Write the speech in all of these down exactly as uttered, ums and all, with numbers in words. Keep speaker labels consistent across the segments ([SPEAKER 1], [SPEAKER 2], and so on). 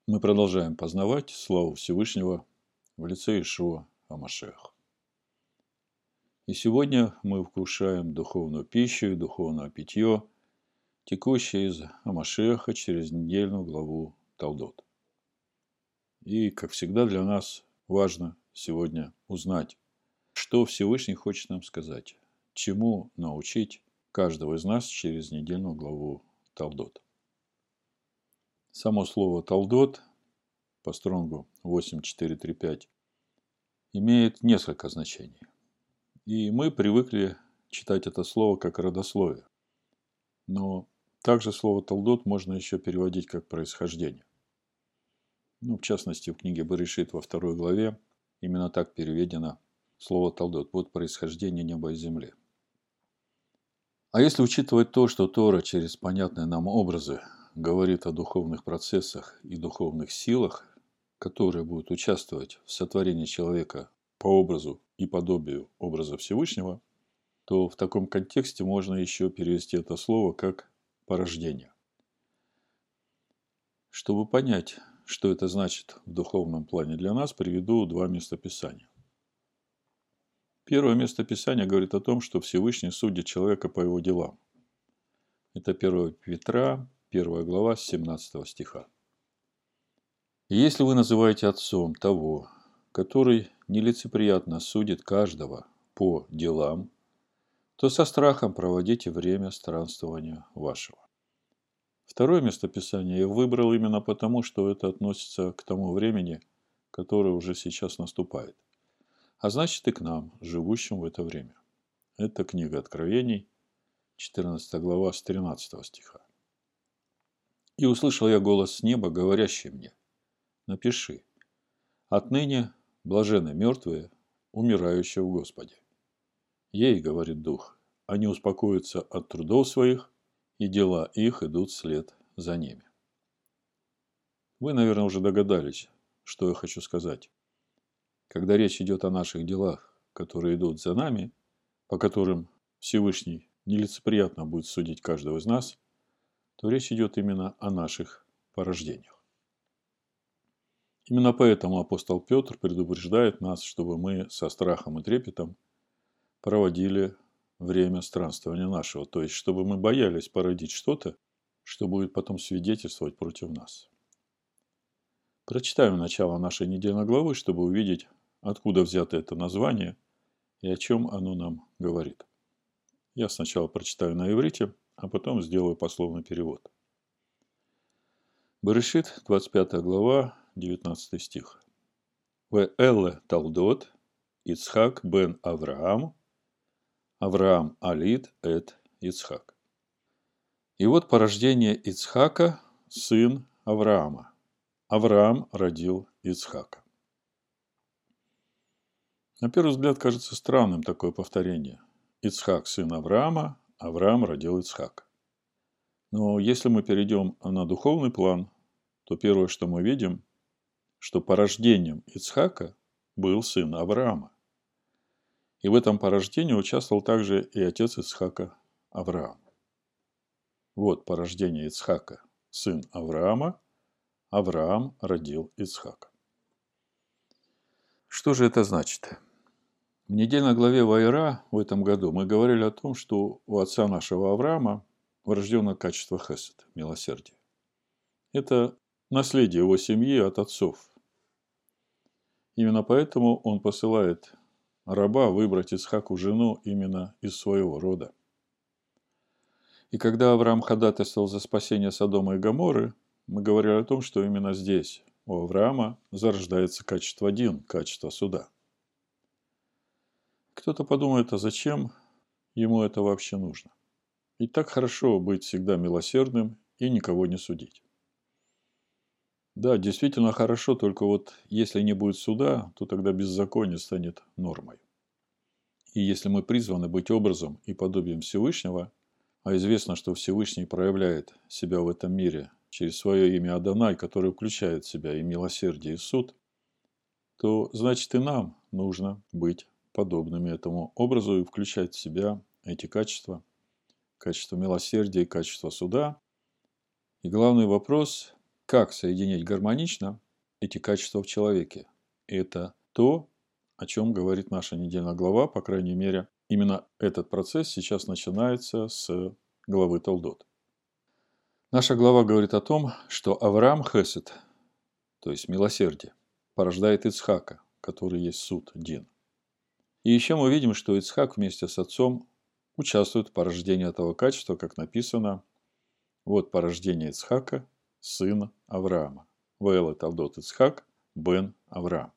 [SPEAKER 1] Мы продолжаем познавать славу Всевышнего в лице Иешуа ха-Машиаха. И сегодня мы вкушаем духовную пищу и духовное питье, текущее из ха-Машиаха через недельную главу Талдот. И, как всегда, для нас важно сегодня узнать, что Всевышний хочет нам сказать, чему научить каждого из нас через недельную главу Талдот. Само слово «талдот» по Стронгу восемь четыре три пять имеет несколько значений. И мы привыкли читать это слово как родословие. Но также слово «талдот» можно еще переводить как «происхождение». Ну, в частности, в книге Берешит во второй главе именно так переведено слово «талдот». Вот происхождение неба и земли. А если учитывать то, что Тора через понятные нам образы говорит о духовных процессах и духовных силах, которые будут участвовать в сотворении человека по образу и подобию образа Всевышнего, то в таком контексте можно еще перевести это слово как порождение. Чтобы понять, что это значит в духовном плане для нас, приведу два местописания. Первое местописание говорит о том, что Всевышний судит человека по его делам. Это первое Петра, первая глава, с семнадцатого стиха. И если вы называете отцом того, который нелицеприятно судит каждого по делам, то со страхом проводите время странствования вашего. Второе местописание я выбрал именно потому, что это относится к тому времени, которое уже сейчас наступает. А значит и к нам, живущим в это время. Это книга Откровений, четырнадцатая глава, с тринадцатого стиха. «И услышал я голос с неба, говорящий мне: напиши, отныне блаженны мертвые, умирающие в Господе. Ей, говорит Дух, они успокоятся от трудов своих, и дела их идут вслед за ними». Вы, наверное, уже догадались, что я хочу сказать. Когда речь идет о наших делах, которые идут за нами, по которым Всевышний нелицеприятно будет судить каждого из нас, то речь идет именно о наших порождениях. Именно поэтому апостол Петр предупреждает нас, чтобы мы со страхом и трепетом проводили время странствования нашего, то есть чтобы мы боялись породить что-то, что будет потом свидетельствовать против нас. Прочитаем начало нашей недельной главы, чтобы увидеть, откуда взято это название и о чем оно нам говорит. Я сначала прочитаю на иврите, а потом сделаю пословный перевод. Берешит, двадцать пятая глава, девятнадцатый стих. «Ве элле талдот Ицхак бен Авраам, Авраам алид эт Ицхак». И вот порождение Ицхака, сын Авраама. Авраам родил Ицхака. На первый взгляд кажется странным такое повторение. Ицхак, сын Авраама, Авраам родил Ицхака. Но если мы перейдем на духовный план, то первое, что мы видим, что порождением Ицхака был сын Авраама. И в этом порождении участвовал также и отец Ицхака Авраам. Вот порождение Ицхака, сын Авраама, Авраам родил Ицхака. Что же это значит? В недельной главе Ваира в этом году мы говорили о том, что у отца нашего Авраама врожденное качество хесед, милосердия. Это наследие его семьи от отцов. Именно поэтому он посылает раба выбрать Ицхаку жену именно из своего рода. И когда Авраам ходатайствовал за спасение Содома и Гоморры, мы говорили о том, что именно здесь у Авраама зарождается качество дин, качество суда. Кто-то подумает, а зачем ему это вообще нужно? Ведь так хорошо быть всегда милосердным и никого не судить. Да, действительно хорошо, только вот если не будет суда, то тогда беззаконие станет нормой. И если мы призваны быть образом и подобием Всевышнего, а известно, что Всевышний проявляет себя в этом мире через свое имя Адонай, которое включает в себя и милосердие, и суд, то значит и нам нужно быть подобными этому образу и включать в себя эти качества, качество милосердия и качество суда. И главный вопрос, как соединить гармонично эти качества в человеке. И это то, о чем говорит наша недельная глава, по крайней мере, именно этот процесс сейчас начинается с главы Толдот. Наша глава говорит о том, что Авраам Хесед, то есть милосердие, порождает Ицхака, который есть суд, Дин. И еще мы видим, что Ицхак вместе с отцом участвует в порождении этого качества, как написано, вот порождение Ицхака, сына Авраама. Ваэлэ Толдот Ицхак, бен Авраам.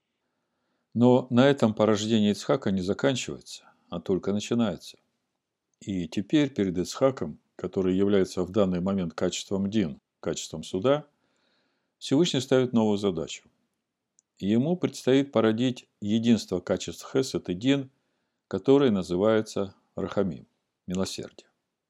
[SPEAKER 1] Но на этом порождение Ицхака не заканчивается, а только начинается. И теперь перед Ицхаком, который является в данный момент качеством Дин, качеством суда, Всевышний ставит новую задачу. Ему предстоит породить единство качеств Хесед и Дин, которое называется Рахамим, милосердие.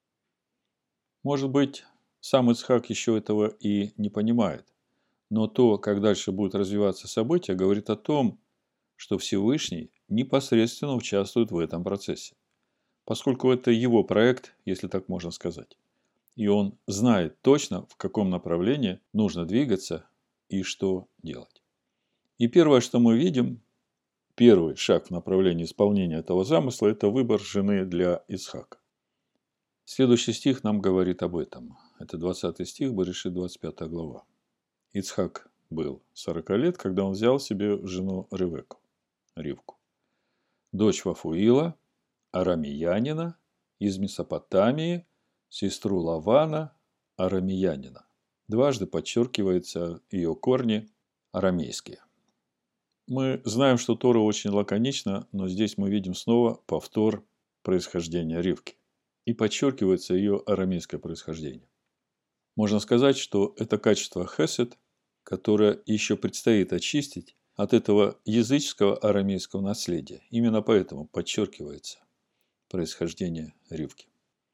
[SPEAKER 1] Может быть, сам Ицхак еще этого и не понимает, но то, как дальше будут развиваться события, говорит о том, что Всевышний непосредственно участвует в этом процессе, поскольку это его проект, если так можно сказать. И он знает точно, в каком направлении нужно двигаться и что делать. И первое, что мы видим, первый шаг в направлении исполнения этого замысла – это выбор жены для Ицхака. Следующий стих нам говорит об этом. Это двадцатый стих, Берешит, двадцать пятая глава. Ицхак был сорок лет, когда он взял себе жену Ревеку, Ривку, дочь Вафуила, арамеянина, из Месопотамии, сестру Лавана, арамеянина. Дважды подчеркиваются ее корни арамейские. Мы знаем, что Тора очень лаконична, но здесь мы видим снова повтор происхождения Ривки. И подчеркивается ее арамейское происхождение. Можно сказать, что это качество хесед, которое еще предстоит очистить от этого языческого арамейского наследия. Именно поэтому подчеркивается происхождение Ривки.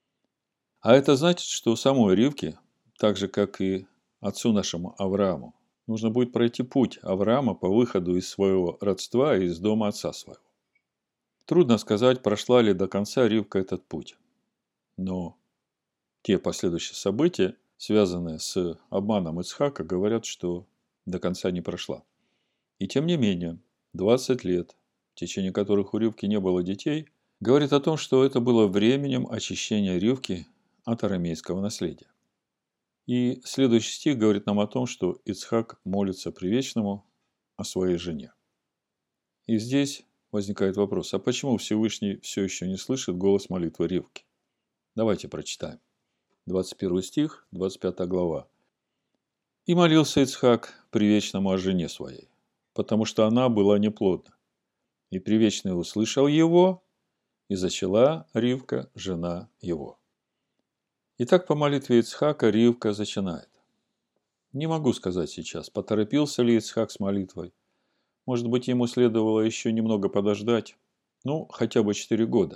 [SPEAKER 1] А это значит, что самой Ривке, так же как и отцу нашему Аврааму, нужно будет пройти путь Авраама по выходу из своего родства и из дома отца своего. Трудно сказать, прошла ли до конца Ривка этот путь. Но те последующие события, связанные с обманом Ицхака, говорят, что до конца не прошла. И тем не менее, двадцать лет, в течение которых у Ривки не было детей, говорит о том, что это было временем очищения Ривки от арамейского наследия. И следующий стих говорит нам о том, что Ицхак молится Привечному о своей жене. И здесь возникает вопрос, а почему Всевышний все еще не слышит голос молитвы Ривки? Давайте прочитаем. двадцать первый стих, двадцать пятая глава. «И молился Ицхак Привечному о жене своей, потому что она была неплодна. И Привечный услышал его, и зачала Ривка, жена его». Итак, по молитве Ицхака Ривка зачинает. Не могу сказать сейчас, поторопился ли Ицхак с молитвой. Может быть, ему следовало еще немного подождать, ну, хотя бы четыре года.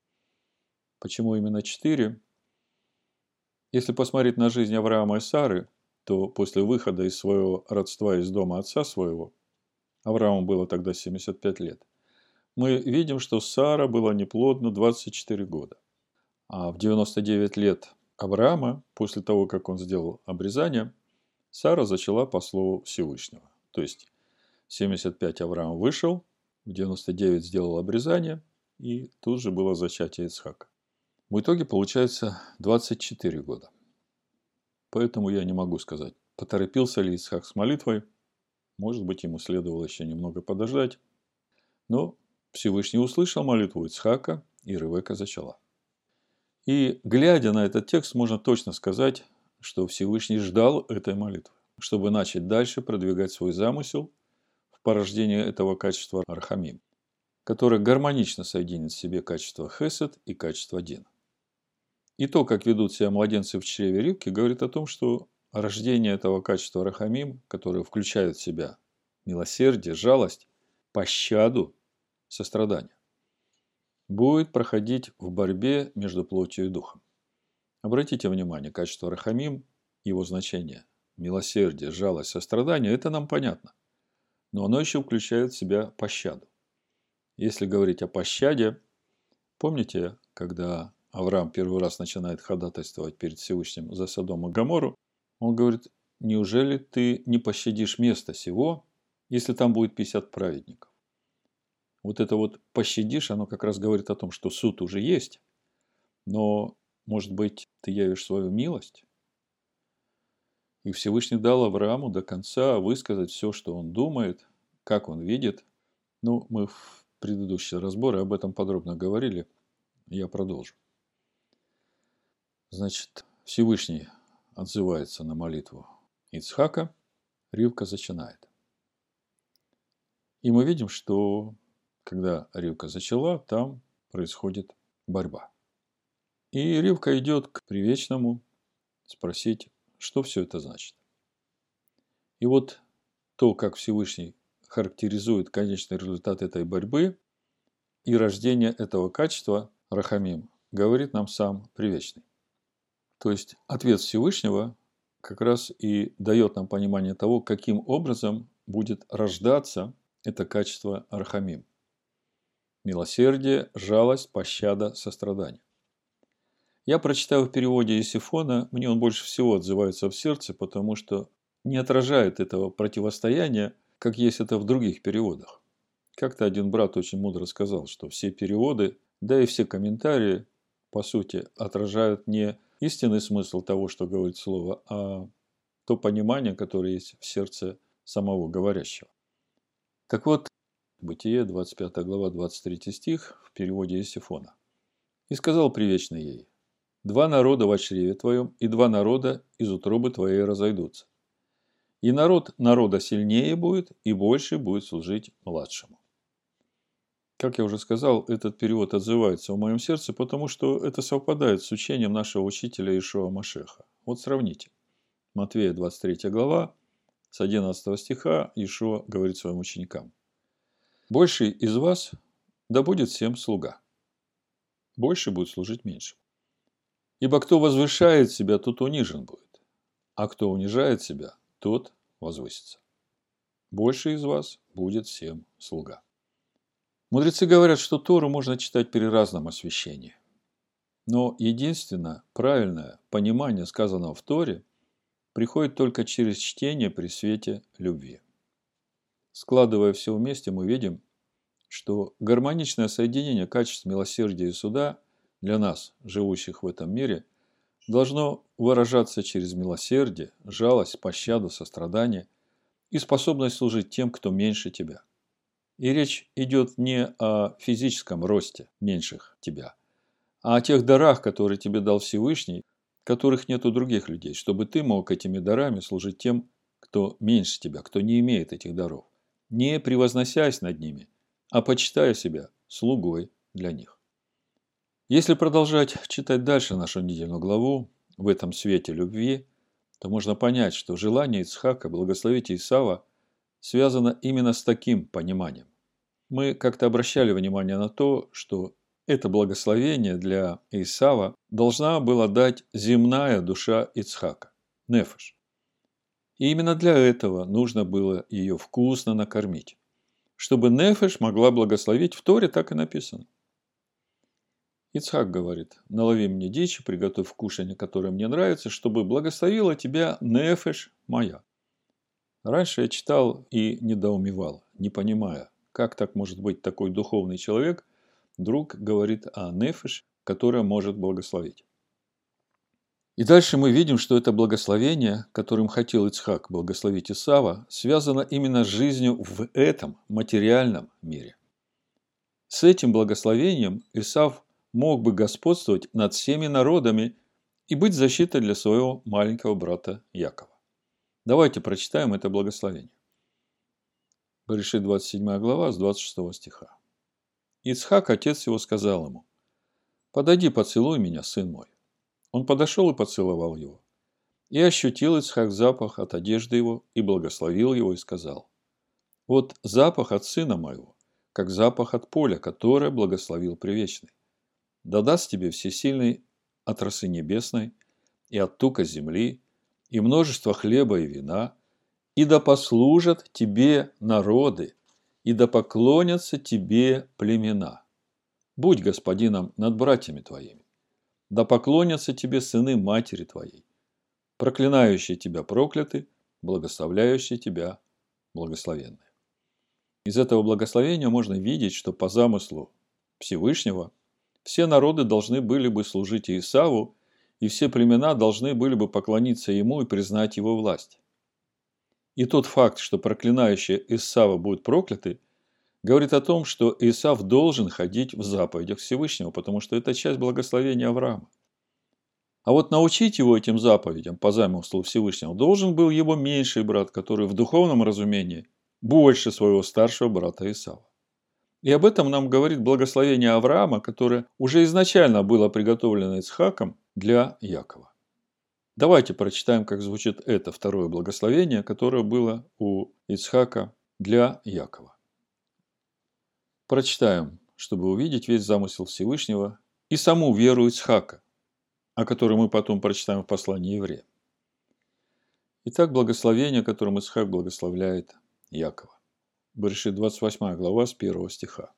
[SPEAKER 1] Почему именно четыре? Если посмотреть на жизнь Авраама и Сары, то после выхода из своего родства из дома отца своего, Аврааму было тогда семьдесят пять лет, мы видим, что Сара была неплодна двадцать четыре года. А в девяносто девять лет Авраама, после того, как он сделал обрезание, Сара зачала по слову Всевышнего. То есть, в семьдесят пять Авраам вышел, в девяносто девять сделал обрезание, и тут же было зачатие Ицхака. В итоге получается двадцать четыре года. Поэтому я не могу сказать, поторопился ли Ицхак с молитвой. Может быть, ему следовало еще немного подождать. Но Всевышний услышал молитву Ицхака, и Ревека зачала. И, глядя на этот текст, можно точно сказать, что Всевышний ждал этой молитвы, чтобы начать дальше продвигать свой замысел в порождении этого качества Рахамим, которое гармонично соединит в себе качество Хесед и качество Дин. И то, как ведут себя младенцы в чреве Ривки, говорит о том, что рождение этого качества Рахамим, которое включает в себя милосердие, жалость, пощаду, сострадание, будет проходить в борьбе между плотью и духом. Обратите внимание, качество Рахамим, его значение, милосердие, жалость, сострадание, это нам понятно. Но оно еще включает в себя пощаду. Если говорить о пощаде, помните, когда Авраам первый раз начинает ходатайствовать перед Всевышним за Содом и Гоморру, он говорит, неужели ты не пощадишь место сего, если там будет пятьдесят праведников? Вот это вот пощадишь, оно как раз говорит о том, что суд уже есть, но, может быть, ты явишь свою милость? И Всевышний дал Аврааму до конца высказать все, что он думает, как он видит. Ну, мы в предыдущие разборы об этом подробно говорили. Я продолжу. Значит, Всевышний отзывается на молитву Ицхака, Ривка зачинает. И мы видим, что когда Ривка зачала, там происходит борьба. И Ривка идет к привечному спросить, что все это значит. И вот то, как Всевышний характеризует конечный результат этой борьбы и рождение этого качества, рахамим, говорит нам сам привечный. То есть ответ Всевышнего как раз и дает нам понимание того, каким образом будет рождаться это качество рахамим. Милосердие, жалость, пощада, сострадание. Я прочитаю в переводе Есифона, мне он больше всего отзывается в сердце, потому что не отражает этого противостояния, как есть это в других переводах. Как-то один брат очень мудро сказал, что все переводы, да и все комментарии, по сути, отражают не истинный смысл того, что говорит слово, а то понимание, которое есть в сердце самого говорящего. Так вот, Бытие, двадцать пятая глава, двадцать третий стих, в переводе Есифона. «И сказал привечный ей: два народа во чреве твоем, и два народа из утробы твоей разойдутся. И народ народа сильнее будет, и больше будет служить младшему». Как я уже сказал, этот перевод отзывается в моем сердце, потому что это совпадает с учением нашего учителя Иешуа Машеха. Вот сравните. Матвея, двадцать третья глава, с одиннадцатого стиха Иешуа говорит своим ученикам: «Больший из вас да будет всем слуга, больше будет служить меньше. Ибо кто возвышает себя, тот унижен будет, а кто унижает себя, тот возвысится. Больше из вас будет всем слуга». Мудрецы говорят, что Тору можно читать при разном освящении. Но единственно правильное понимание сказанного в Торе приходит только через чтение при свете любви. Складывая все вместе, мы видим, что гармоничное соединение качеств милосердия и суда для нас, живущих в этом мире, должно выражаться через милосердие, жалость, пощаду, сострадание и способность служить тем, кто меньше тебя. И речь идет не о физическом росте меньших тебя, а о тех дарах, которые тебе дал Всевышний, которых нет у других людей, чтобы ты мог этими дарами служить тем, кто меньше тебя, кто не имеет этих даров, не превозносясь над ними, а почитая себя слугой для них. Если продолжать читать дальше нашу недельную главу в этом свете любви, то можно понять, что желание Ицхака благословить Исава связано именно с таким пониманием. Мы как-то обращали внимание на то, что это благословение для Исава должна была дать земная душа Ицхака, нефеш. И именно для этого нужно было ее вкусно накормить, чтобы нефеш могла благословить. В Торе так и написано. Ицхак говорит: «Налови мне дичи, приготовь кушанье, которое мне нравится, чтобы благословила тебя нефеш моя». Раньше я читал и недоумевал, не понимая, как так может быть такой духовный человек, вдруг говорит о нефеш, которая может благословить. И дальше мы видим, что это благословение, которым хотел Ицхак благословить Исава, связано именно с жизнью в этом материальном мире. С этим благословением Исав мог бы господствовать над всеми народами и быть защитой для своего маленького брата Якова. Давайте прочитаем это благословение. Берешит двадцать седьмая глава с двадцать шестого стиха. «Ицхак, отец его, сказал ему: подойди, поцелуй меня, сын мой. Он подошел и поцеловал его. И ощутил Ицхак запах от одежды его, и благословил его, и сказал: вот запах от сына моего, как запах от поля, которое благословил Привечный. Да даст тебе всесильный от росы небесной, и от тука земли, и множество хлеба и вина, и да послужат тебе народы, и да поклонятся тебе племена. Будь господином над братьями твоими, да поклонятся тебе сыны матери твоей. проклинающие тебя прокляты, благословляющие тебя благословенны. Из этого благословения можно видеть, что по замыслу Всевышнего все народы должны были бы служить Исаву, и все племена должны были бы поклониться ему и признать его власть. И тот факт, что проклинающие Исава будут прокляты, говорит о том, что Исав должен ходить в заповедях Всевышнего, потому что это часть благословения Авраама. А вот научить его этим заповедям по замыслу Всевышнего должен был его меньший брат, который в духовном разумении больше своего старшего брата Исава. И об этом нам говорит благословение Авраама, которое уже изначально было приготовлено Ицхаком для Якова. Давайте прочитаем, как звучит это второе благословение, которое было у Ицхака для Якова. Прочитаем, чтобы увидеть весь замысел Всевышнего и саму веру Ицхака, о которой мы потом прочитаем в послании евреям. Итак, благословение, которым Ицхак благословляет Якова. Берешит двадцать восьмая глава с первого стиха.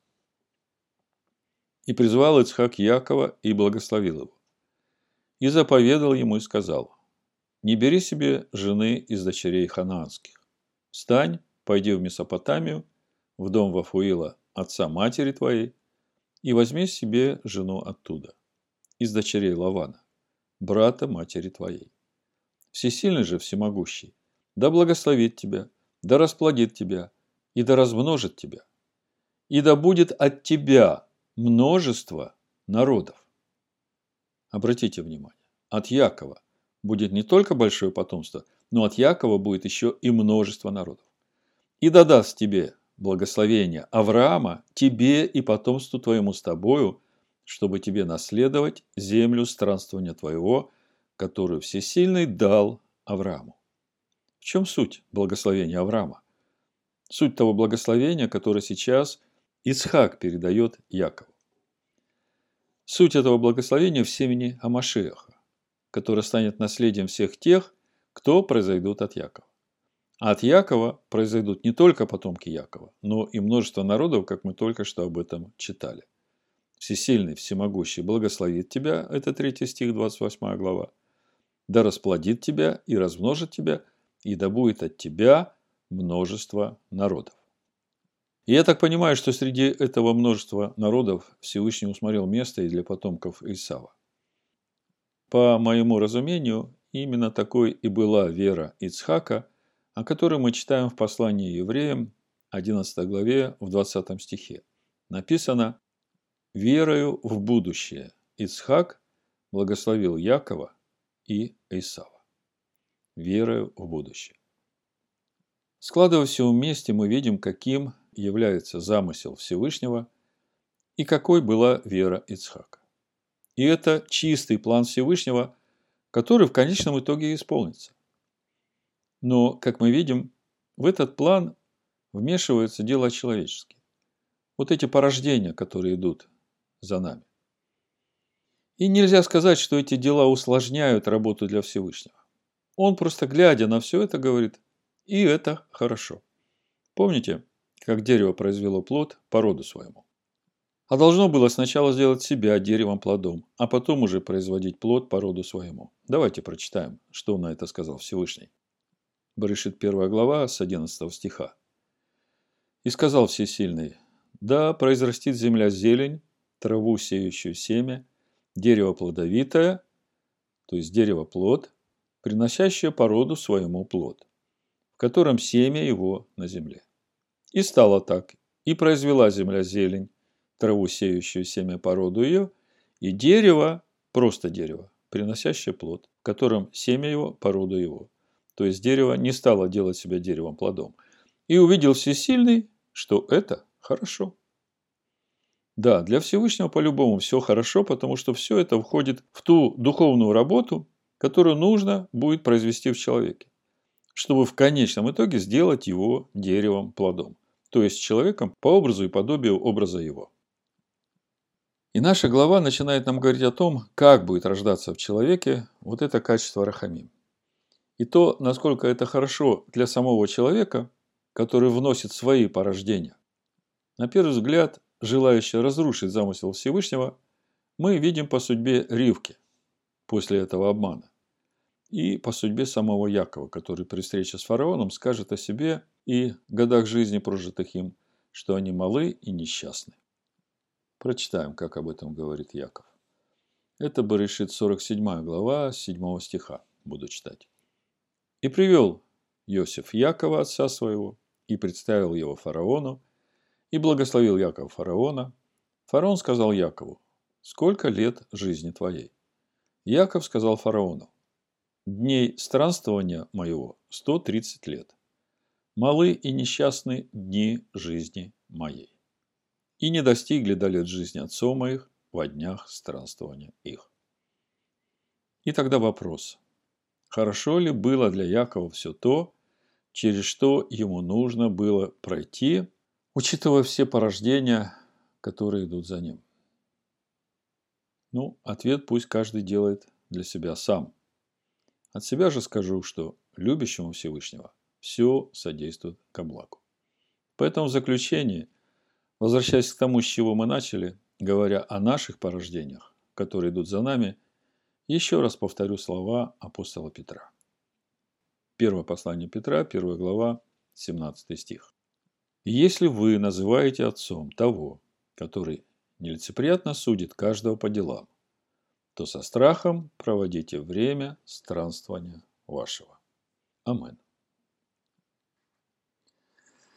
[SPEAKER 1] «И призвал Ицхак Якова и благословил его. И заповедал ему и сказал: не бери себе жены из дочерей ханаанских. Встань, пойди в Месопотамию, в дом Вафуила, отца матери твоей, и возьми себе жену оттуда, из дочерей Лавана, брата матери твоей. Всесильный же, всемогущий, да благословит тебя, да расплодит тебя, и да размножит тебя, и да будет от тебя множество народов». Обратите внимание, от Якова будет не только большое потомство, но от Якова будет еще и множество народов. «И да даст тебе благословение Авраама, тебе и потомству твоему с тобою, чтобы тебе наследовать землю странствования твоего, которую Всесильный дал Аврааму». В чем суть благословения Авраама? Суть того благословения, которое сейчас Ицхак передает Якову. Суть этого благословения в семени Амашиаха, которое станет наследием всех тех, кто произойдут от Якова. А от Якова произойдут не только потомки Якова, но и множество народов, как мы только что об этом читали. Всесильный, всемогущий благословит тебя, это третий стих, двадцать восьмая глава, да расплодит тебя и размножит тебя, и да будет от тебя множество народов. И я так понимаю, что среди этого множества народов Всевышний усмотрел место и для потомков Исава. По моему разумению, именно такой и была вера Ицхака, о которой мы читаем в послании евреям, одиннадцатой главе, в двадцатом стихе. Написано: «Верою в будущее Ицхак благословил Якова и Исава». Верою в будущее. Складывая все вместе, мы видим, каким является замысел Всевышнего и какой была вера Ицхака. И это чистый план Всевышнего, который в конечном итоге исполнится. Но, как мы видим, в этот план вмешиваются дела человеческие. Вот эти порождения, которые идут за нами. И нельзя сказать, что эти дела усложняют работу для Всевышнего. Он просто, глядя на все это, говорит: и это хорошо. Помните, как дерево произвело плод по роду своему? А должно было сначала сделать себя деревом-плодом, а потом уже производить плод по роду своему. Давайте прочитаем, что на это сказал Всевышний. Берешит первая глава с одиннадцатого стиха. «И сказал Всесильный: да произрастит земля зелень, траву, сеющую семя, дерево плодовитое, то есть дерево-плод, приносящее по роду своему плод, в котором семя его на земле. И стало так, и произвела земля зелень, траву, сеющую семя по роду ее, и дерево, просто дерево, приносящее плод, в котором семя его по роду его». То есть дерево не стало делать себя деревом-плодом. «И увидел Всесильный, что это хорошо». Да, для Всевышнего по-любому все хорошо, потому что все это входит в ту духовную работу, которую нужно будет произвести в человеке, чтобы в конечном итоге сделать его деревом-плодом, то есть человеком по образу и подобию образа его. И наша глава начинает нам говорить о том, как будет рождаться в человеке вот это качество рахамим. И то, насколько это хорошо для самого человека, который вносит свои порождения. На первый взгляд, желающий разрушить замысел Всевышнего, мы видим по судьбе Ривки после этого обмана. и по судьбе самого Якова, который при встрече с фараоном скажет о себе и годах жизни, прожитых им, что они малы и несчастны. Прочитаем, как об этом говорит Яков. Это Берешит сорок седьмая глава, с седьмого стиха. Буду читать. «И привел Иосиф Якова, отца своего, и представил его фараону, и благословил Яков фараона. Фараон сказал Якову: сколько лет жизни твоей? Яков сказал фараону: дней странствования моего сто тридцать лет. Малы и несчастны дни жизни моей. И не достигли до лет жизни отцов моих во днях странствования их». И тогда вопрос. Хорошо ли было для Якова все то, через что ему нужно было пройти, учитывая все порождения, которые идут за ним? Ну, ответ пусть каждый делает для себя сам. От себя же скажу, что любящему Всевышнего все содействует ко благу. Поэтому в заключении, возвращаясь к тому, с чего мы начали, говоря о наших порождениях, которые идут за нами, еще раз повторю слова апостола Петра. Первое послание Петра, первая глава, семнадцатый стих. «Если вы называете отцом того, который нелицеприятно судит каждого по делам, то со страхом проводите время странствования вашего». Амин.